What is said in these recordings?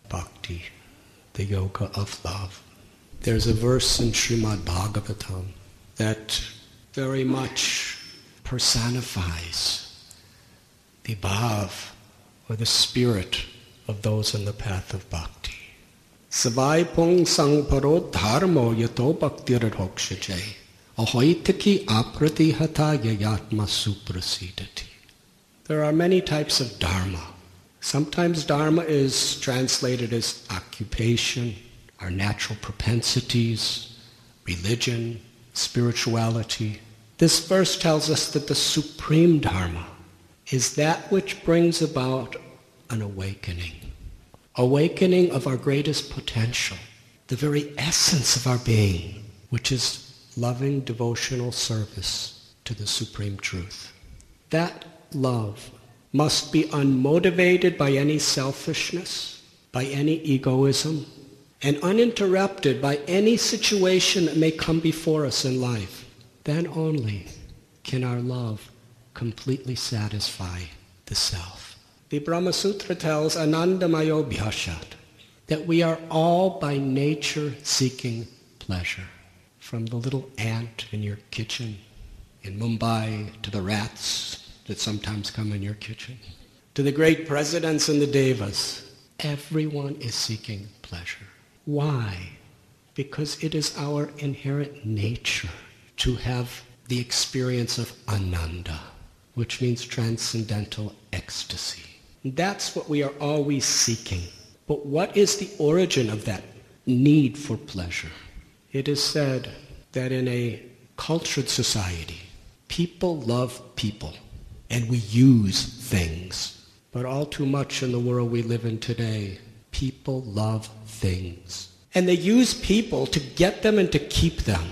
Bhakti, the yoga of love. There's a verse in Srimad Bhagavatam that very much personifies the bhav, or the spirit of those in the path of bhakti. Savai pong sangparo dharmo yato bhaktiradhokshaje ahoitaki apratihata yayatma suprasidati. There are many types of dharma. Sometimes dharma is translated as occupation, our natural propensities, religion, spirituality. This verse tells us that the supreme dharma is that which brings about an awakening of our greatest potential, the very essence of our being, which is loving devotional service to the Supreme Truth. That love must be unmotivated by any selfishness, by any egoism, and uninterrupted by any situation that may come before us in life. Then only can our love completely satisfy the self. The Brahma Sutra tells Anandamayo Bhyashat that we are all by nature seeking pleasure. From the little ant in your kitchen in Mumbai to the rats that sometimes come in your kitchen, to the great presidents and the devas, everyone is seeking pleasure. Why? Because it is our inherent nature to have the experience of ananda, which means transcendental ecstasy. That's what we are always seeking. But what is the origin of that need for pleasure? It is said that in a cultured society, people love people, and we use things. But all too much in the world we live in today, people love things. And they use people to get them and to keep them.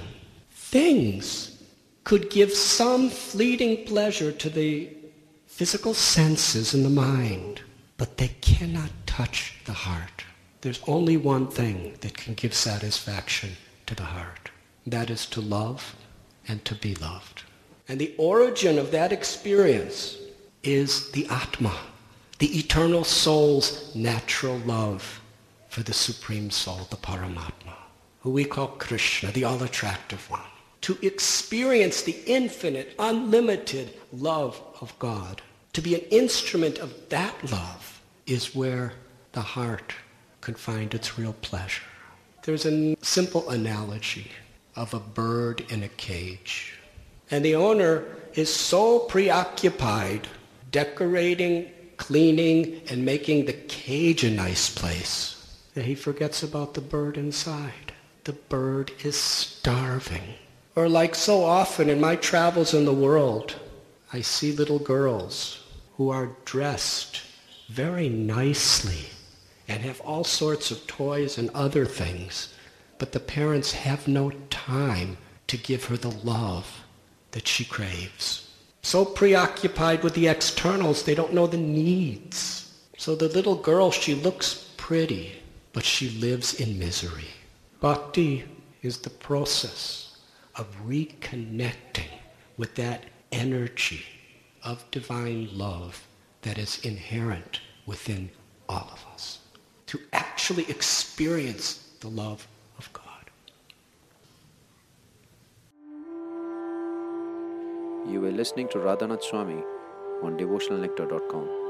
Things could give some fleeting pleasure to the physical senses and the mind, but they cannot touch the heart. There's only one thing that can give satisfaction to the heart. That is to love and to be loved. And the origin of that experience is the Atma, the eternal soul's natural love for the Supreme Soul, the Paramatma, who we call Krishna, the all-attractive one. To experience the infinite, unlimited love of God, to be an instrument of that love, is where the heart can find its real pleasure. There's a simple analogy of a bird in a cage. And the owner is so preoccupied decorating, cleaning, and making the cage a nice place that he forgets about the bird inside. The bird is starving. Or like so often in my travels in the world, I see little girls who are dressed very nicely and have all sorts of toys and other things, but the parents have no time to give her the love that she craves. So preoccupied with the externals, they don't know the needs. So the little girl, she looks pretty, but she lives in misery. Bhakti is the process of reconnecting with that energy of divine love that is inherent within all of us, to actually experience the love of God. You were listening to Radhanath Swami on devotionalnectar.com.